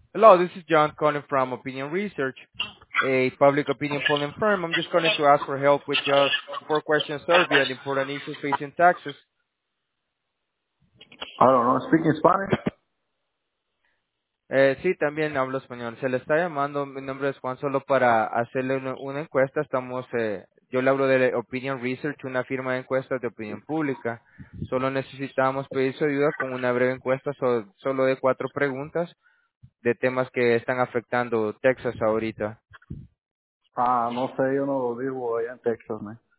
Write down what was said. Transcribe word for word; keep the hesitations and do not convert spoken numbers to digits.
Hello, this is John calling from Opinion Research, a public opinion polling firm. I'm just calling to ask for help with just four question survey on important issues facing Texas. I don't know. Speaking Spanish? Eh, sí, también hablo español. Se le está llamando, mi nombre es Juan, solo para hacerle una, una encuesta. Estamos, eh, yo le hablo de Opinion Research, una firma de encuestas de opinión pública. Solo necesitamos pedir su ayuda con una breve encuesta, so- solo de cuatro preguntas de temas que están afectando Texas ahorita. Ah, no sé, yo no lo vivo allá en Texas, man.